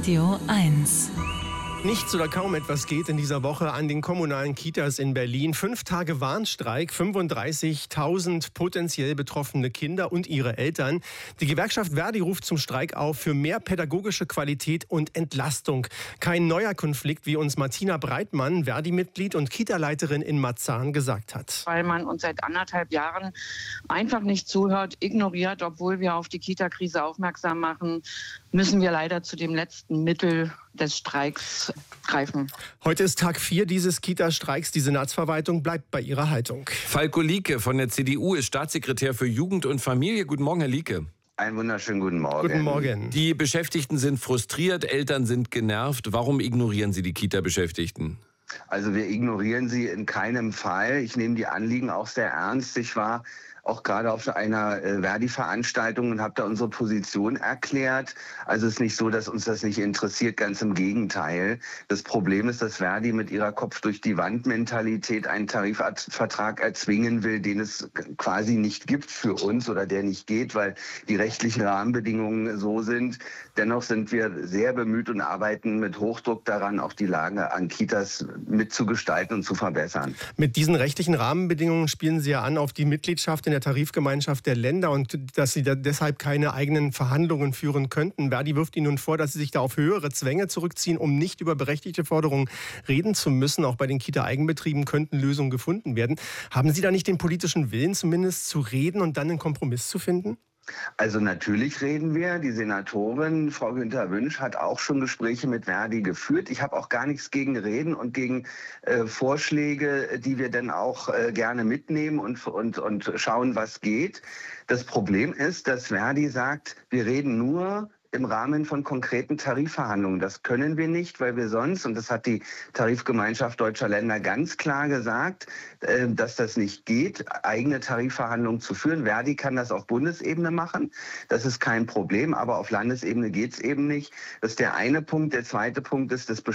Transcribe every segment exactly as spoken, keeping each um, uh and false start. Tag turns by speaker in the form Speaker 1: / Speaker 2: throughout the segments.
Speaker 1: Radio eins.
Speaker 2: Nichts oder kaum etwas geht in dieser Woche an den kommunalen Kitas in Berlin. Fünf Tage Warnstreik, fünfunddreißigtausend potenziell betroffene Kinder und ihre Eltern. Die Gewerkschaft Verdi ruft zum Streik auf für mehr pädagogische Qualität und Entlastung. Kein neuer Konflikt, wie uns Martina Breitmann, Verdi-Mitglied und Kita-Leiterin in Marzahn, gesagt hat.
Speaker 3: Weil man uns seit anderthalb Jahren einfach nicht zuhört, ignoriert, obwohl wir auf die Kita-Krise aufmerksam machen, müssen wir leider zu dem letzten Mittel des Streiks greifen.
Speaker 2: Heute ist Tag vier dieses Kita-Streiks. Die Senatsverwaltung bleibt bei ihrer Haltung.
Speaker 4: Falko Lieke von der C D U ist Staatssekretär für Jugend und Familie. Guten Morgen, Herr Lieke.
Speaker 5: Einen wunderschönen guten Morgen.
Speaker 2: Guten Morgen.
Speaker 4: Die Beschäftigten sind frustriert, Eltern sind genervt. Warum ignorieren Sie die Kita-Beschäftigten?
Speaker 5: Also wir ignorieren sie in keinem Fall. Ich nehme die Anliegen auch sehr ernst. Ich war auch gerade auf einer äh, Verdi-Veranstaltung und habe da unsere Position erklärt. Also es ist nicht so, dass uns das nicht interessiert, ganz im Gegenteil. Das Problem ist, dass Verdi mit ihrer Kopf-durch-die-Wand-Mentalität einen Tarifvertrag erzwingen will, den es quasi nicht gibt für uns oder der nicht geht, weil die rechtlichen Rahmenbedingungen so sind. Dennoch sind wir sehr bemüht und arbeiten mit Hochdruck daran, auch die Lage an Kitas mitzugestalten und zu verbessern.
Speaker 2: Mit diesen rechtlichen Rahmenbedingungen spielen Sie ja an auf die Mitgliedschaft in der Tarifgemeinschaft der Länder und dass Sie da deshalb keine eigenen Verhandlungen führen könnten. Verdi wirft Ihnen nun vor, dass Sie sich da auf höhere Zwänge zurückziehen, um nicht über berechtigte Forderungen reden zu müssen. Auch bei den Kita-Eigenbetrieben könnten Lösungen gefunden werden. Haben Sie da nicht den politischen Willen, zumindest zu reden und dann einen Kompromiss zu finden?
Speaker 5: Also natürlich reden wir. Die Senatorin, Frau Günther Wünsch, hat auch schon Gespräche mit Verdi geführt. Ich habe auch gar nichts gegen Reden und gegen äh, Vorschläge, die wir dann auch äh, gerne mitnehmen und, und, und schauen, was geht. Das Problem ist, dass Verdi sagt, wir reden nur im Rahmen von konkreten Tarifverhandlungen. Das können wir nicht, weil wir sonst, und das hat die Tarifgemeinschaft Deutscher Länder ganz klar gesagt, dass das nicht geht, eigene Tarifverhandlungen zu führen. Verdi kann das auf Bundesebene machen. Das ist kein Problem, aber auf Landesebene geht es eben nicht. Das ist der eine Punkt. Der zweite Punkt ist das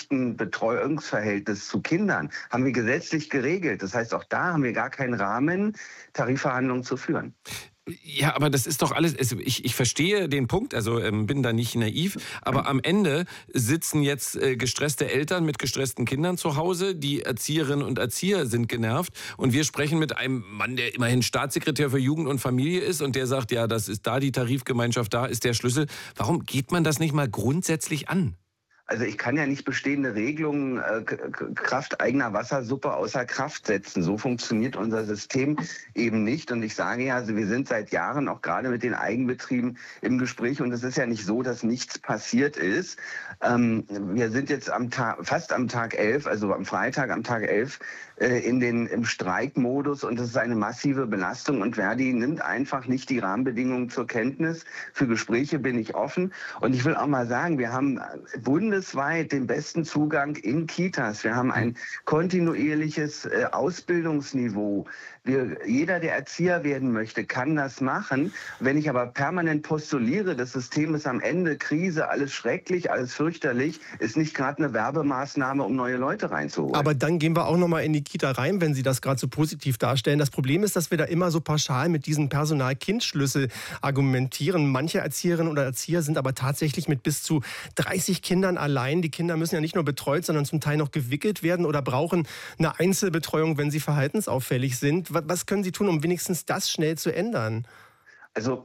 Speaker 5: Beschäftigtenbetreuungsverhältnis zu Kindern. Haben wir gesetzlich geregelt. Das heißt, auch da haben wir gar keinen Rahmen, Tarifverhandlungen zu führen.
Speaker 4: Ja, aber das ist doch alles, also ich, ich verstehe den Punkt, also ähm, bin da nicht naiv, aber am Ende sitzen jetzt äh, gestresste Eltern mit gestressten Kindern zu Hause, die Erzieherinnen und Erzieher sind genervt und wir sprechen mit einem Mann, der immerhin Staatssekretär für Jugend und Familie ist und der sagt, ja, das ist da die Tarifgemeinschaft, da ist der Schlüssel. Warum geht man das nicht mal grundsätzlich an?
Speaker 5: Also ich kann ja nicht bestehende Regelungen äh, Kraft eigener Wassersuppe außer Kraft setzen. So funktioniert unser System eben nicht. Und ich sage ja, also wir sind seit Jahren auch gerade mit den Eigenbetrieben im Gespräch. Und es ist ja nicht so, dass nichts passiert ist. Ähm, wir sind jetzt am Tag, fast am Tag elf, also am Freitag am Tag elf, äh, in den, im Streikmodus. Und das ist eine massive Belastung. Und Verdi nimmt einfach nicht die Rahmenbedingungen zur Kenntnis. Für Gespräche bin ich offen. Und ich will auch mal sagen, wir haben Bundes bundesweit den besten Zugang in Kitas. Wir haben ein kontinuierliches äh, Ausbildungsniveau. Wir, jeder, der Erzieher werden möchte, kann das machen. Wenn ich aber permanent postuliere, das System ist am Ende Krise, alles schrecklich, alles fürchterlich, ist nicht gerade eine Werbemaßnahme, um neue Leute reinzuholen.
Speaker 2: Aber dann gehen wir auch noch mal in die Kita rein, wenn Sie das gerade so positiv darstellen. Das Problem ist, dass wir da immer so pauschal mit diesem Personal-Kind-Schlüssel argumentieren. Manche Erzieherinnen oder Erzieher sind aber tatsächlich mit bis zu dreißig Kindern allein. Die Kinder müssen ja nicht nur betreut, sondern zum Teil noch gewickelt werden oder brauchen eine Einzelbetreuung, wenn sie verhaltensauffällig sind. Was können Sie tun, um wenigstens das schnell zu ändern?
Speaker 5: Also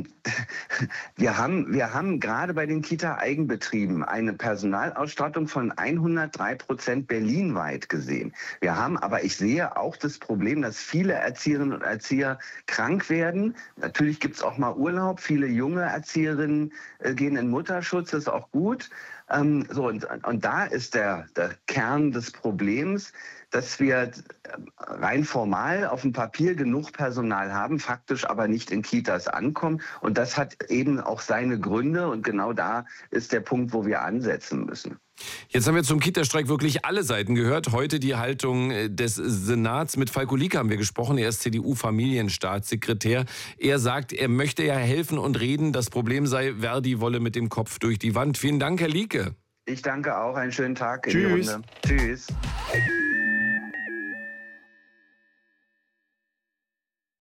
Speaker 5: wir haben, wir haben gerade bei den Kita-Eigenbetrieben eine Personalausstattung von hundertdrei Prozent berlinweit gesehen. Wir haben aber, ich sehe auch das Problem, dass viele Erzieherinnen und Erzieher krank werden. Natürlich gibt es auch mal Urlaub. Viele junge Erzieherinnen äh, gehen in Mutterschutz, das ist auch gut. Ähm, so, und, und da ist der, der Kern des Problems, dass wir rein formal auf dem Papier genug Personal haben, faktisch aber nicht in Kitas ankommen. Und das hat eben auch seine Gründe. Und genau da ist der Punkt, wo wir ansetzen müssen.
Speaker 4: Jetzt haben wir zum Kita-Streik wirklich alle Seiten gehört. Heute die Haltung des Senats. Mit Falko Lieke haben wir gesprochen. Er ist C D U-Familienstaatssekretär. Er sagt, er möchte ja helfen und reden. Das Problem sei, Verdi wolle mit dem Kopf durch die Wand. Vielen Dank, Herr Lieke.
Speaker 5: Ich danke auch. Einen schönen Tag in
Speaker 2: Tschüss.
Speaker 5: die Runde. Tschüss.